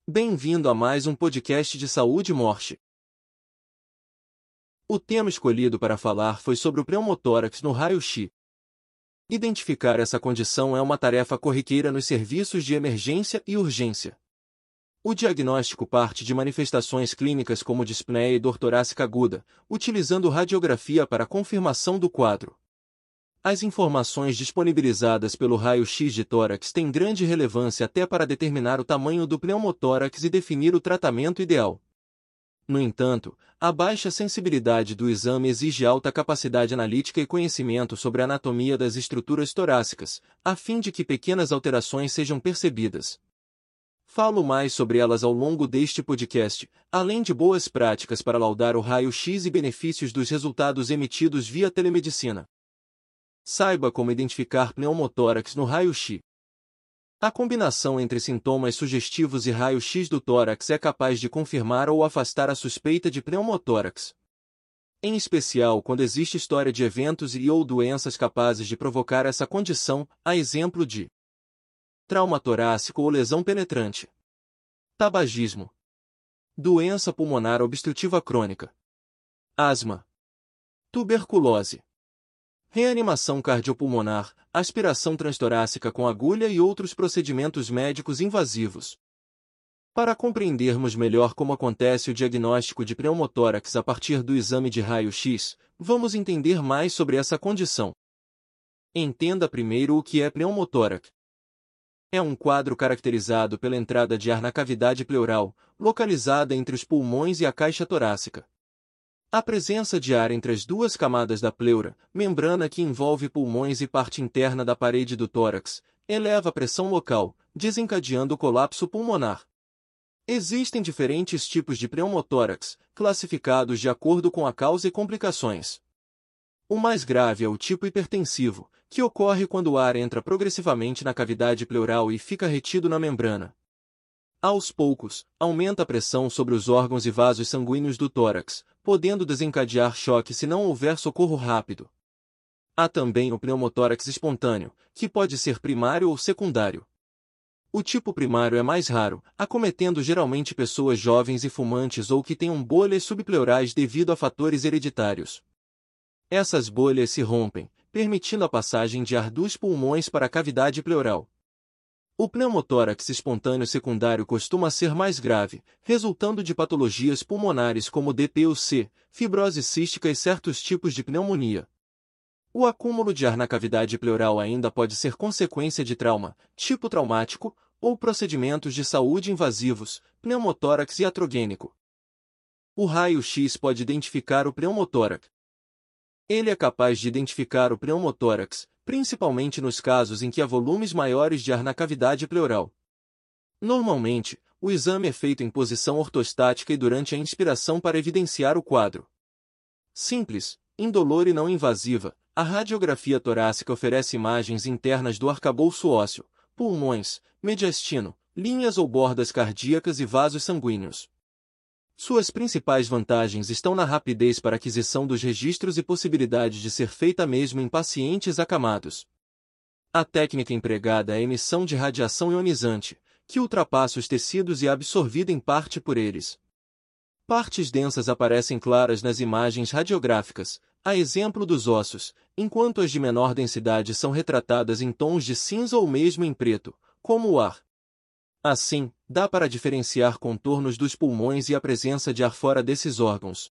Bem-vindo a mais um podcast de saúde e morte. O tema escolhido para falar foi sobre o pneumotórax no raio-x. Identificar essa condição é uma tarefa corriqueira nos serviços de emergência e urgência. O diagnóstico parte de manifestações clínicas como dispneia e dor torácica aguda, utilizando radiografia para confirmação do quadro. As informações disponibilizadas pelo raio-x de tórax têm grande relevância até para determinar o tamanho do pneumotórax e definir o tratamento ideal. No entanto, a baixa sensibilidade do exame exige alta capacidade analítica e conhecimento sobre a anatomia das estruturas torácicas, a fim de que pequenas alterações sejam percebidas. Falo mais sobre elas ao longo deste podcast, além de boas práticas para laudar o raio-x e benefícios dos resultados emitidos via telemedicina. Saiba como identificar pneumotórax no raio-x. A combinação entre sintomas sugestivos e raio-x do tórax é capaz de confirmar ou afastar a suspeita de pneumotórax. Em especial quando existe história de eventos e/ou doenças capazes de provocar essa condição, a exemplo de trauma torácico ou lesão penetrante, tabagismo, doença pulmonar obstrutiva crônica, asma, tuberculose, reanimação cardiopulmonar, aspiração transtorácica com agulha e outros procedimentos médicos invasivos. Para compreendermos melhor como acontece o diagnóstico de pneumotórax a partir do exame de raio-x, vamos entender mais sobre essa condição. Entenda primeiro o que é pneumotórax. É um quadro caracterizado pela entrada de ar na cavidade pleural, localizada entre os pulmões e a caixa torácica. A presença de ar entre as duas camadas da pleura, membrana que envolve pulmões e parte interna da parede do tórax, eleva a pressão local, desencadeando o colapso pulmonar. Existem diferentes tipos de pneumotórax, classificados de acordo com a causa e complicações. O mais grave é o tipo hipertensivo, que ocorre quando o ar entra progressivamente na cavidade pleural e fica retido na membrana. Aos poucos, aumenta a pressão sobre os órgãos e vasos sanguíneos do tórax, podendo desencadear choque se não houver socorro rápido. Há também o pneumotórax espontâneo, que pode ser primário ou secundário. O tipo primário é mais raro, acometendo geralmente pessoas jovens e fumantes ou que tenham bolhas subpleurais devido a fatores hereditários. Essas bolhas se rompem, permitindo a passagem de ar dos pulmões para a cavidade pleural. O pneumotórax espontâneo secundário costuma ser mais grave, resultando de patologias pulmonares como DPUC, fibrose cística e certos tipos de pneumonia. O acúmulo de ar na cavidade pleural ainda pode ser consequência de trauma, tipo traumático, ou procedimentos de saúde invasivos, pneumotórax iatrogênico. O raio-x pode identificar o pneumotórax. Ele é capaz de identificar o pneumotórax, principalmente nos casos em que há volumes maiores de ar na cavidade pleural. Normalmente, o exame é feito em posição ortostática e durante a inspiração para evidenciar o quadro. Simples, indolor e não invasiva, a radiografia torácica oferece imagens internas do arcabouço ósseo, pulmões, mediastino, linhas ou bordas cardíacas e vasos sanguíneos. Suas principais vantagens estão na rapidez para aquisição dos registros e possibilidade de ser feita mesmo em pacientes acamados. A técnica empregada é a emissão de radiação ionizante, que ultrapassa os tecidos e é absorvida em parte por eles. Partes densas aparecem claras nas imagens radiográficas, a exemplo dos ossos, enquanto as de menor densidade são retratadas em tons de cinza ou mesmo em preto, como o ar. Assim, dá para diferenciar contornos dos pulmões e a presença de ar fora desses órgãos.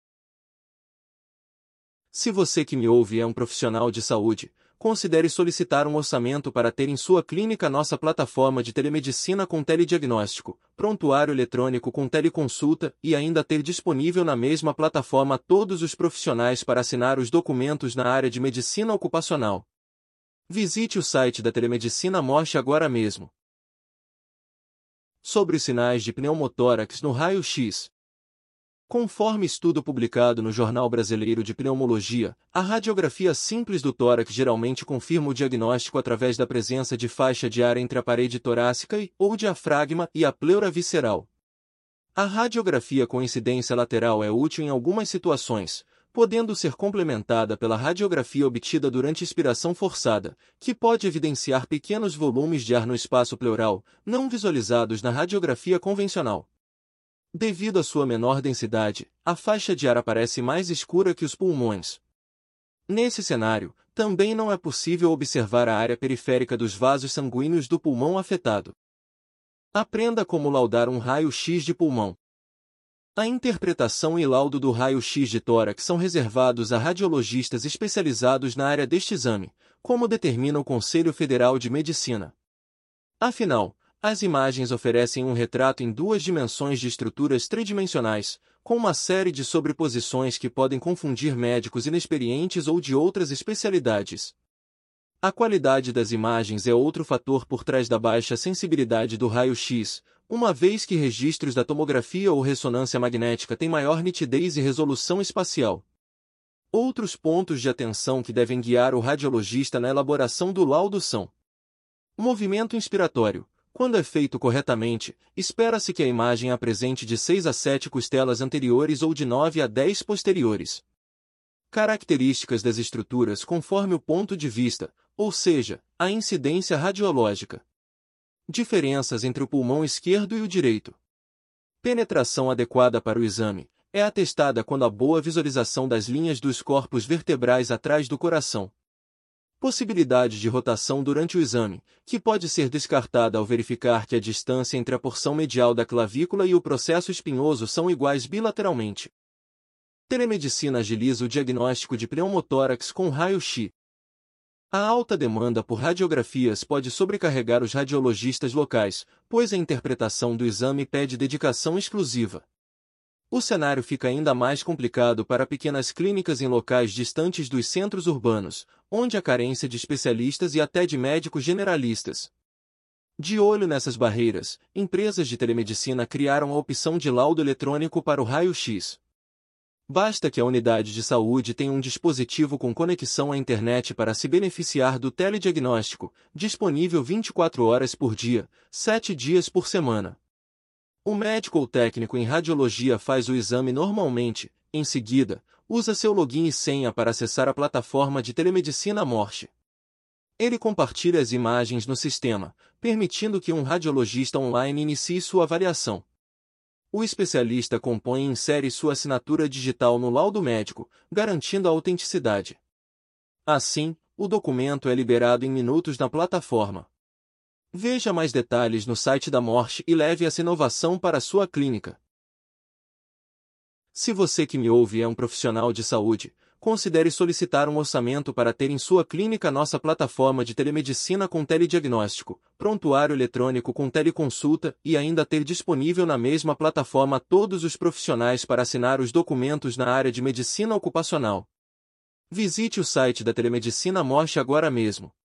Se você que me ouve é um profissional de saúde, considere solicitar um orçamento para ter em sua clínica nossa plataforma de telemedicina com telediagnóstico, prontuário eletrônico com teleconsulta e ainda ter disponível na mesma plataforma todos os profissionais para assinar os documentos na área de medicina ocupacional. Visite o site da Telemedicina Morte agora mesmo. Sobre os sinais de pneumotórax no raio-x. Conforme estudo publicado no Jornal Brasileiro de Pneumologia, a radiografia simples do tórax geralmente confirma o diagnóstico através da presença de faixa de ar entre a parede torácica ou diafragma e a pleura visceral. A radiografia com incidência lateral é útil em algumas situações, podendo ser complementada pela radiografia obtida durante expiração forçada, que pode evidenciar pequenos volumes de ar no espaço pleural, não visualizados na radiografia convencional. Devido à sua menor densidade, a faixa de ar aparece mais escura que os pulmões. Nesse cenário, também não é possível observar a área periférica dos vasos sanguíneos do pulmão afetado. Aprenda como laudar um raio-x de pulmão. A interpretação e laudo do raio-x de tórax são reservados a radiologistas especializados na área deste exame, como determina o Conselho Federal de Medicina. Afinal, as imagens oferecem um retrato em duas dimensões de estruturas tridimensionais, com uma série de sobreposições que podem confundir médicos inexperientes ou de outras especialidades. A qualidade das imagens é outro fator por trás da baixa sensibilidade do raio-x, uma vez que registros da tomografia ou ressonância magnética têm maior nitidez e resolução espacial. Outros pontos de atenção que devem guiar o radiologista na elaboração do laudo são: movimento inspiratório. Quando é feito corretamente, espera-se que a imagem apresente de 6 a 7 costelas anteriores ou de 9 a 10 posteriores. Características das estruturas conforme o ponto de vista, ou seja, a incidência radiológica. Diferenças entre o pulmão esquerdo e o direito. Penetração adequada para o exame. É atestada quando há boa visualização das linhas dos corpos vertebrais atrás do coração. Possibilidade de rotação durante o exame, que pode ser descartada ao verificar que a distância entre a porção medial da clavícula e o processo espinhoso são iguais bilateralmente. Telemedicina agiliza o diagnóstico de pneumotórax com raio-x. A alta demanda por radiografias pode sobrecarregar os radiologistas locais, pois a interpretação do exame pede dedicação exclusiva. O cenário fica ainda mais complicado para pequenas clínicas em locais distantes dos centros urbanos, onde há carência de especialistas e até de médicos generalistas. De olho nessas barreiras, empresas de telemedicina criaram a opção de laudo eletrônico para o raio-x. Basta que a unidade de saúde tenha um dispositivo com conexão à internet para se beneficiar do telediagnóstico, disponível 24 horas por dia, 7 dias por semana. O médico ou técnico em radiologia faz o exame normalmente, em seguida, usa seu login e senha para acessar a plataforma de telemedicina Morse. Ele compartilha as imagens no sistema, permitindo que um radiologista online inicie sua avaliação. O especialista compõe e insere sua assinatura digital no laudo médico, garantindo a autenticidade. Assim, o documento é liberado em minutos na plataforma. Veja mais detalhes no site da Morse e leve essa inovação para a sua clínica. Se você que me ouve é um profissional de saúde, considere solicitar um orçamento para ter em sua clínica nossa plataforma de telemedicina com telediagnóstico, prontuário eletrônico com teleconsulta e ainda ter disponível na mesma plataforma todos os profissionais para assinar os documentos na área de medicina ocupacional. Visite o site da Telemedicina Morse agora mesmo.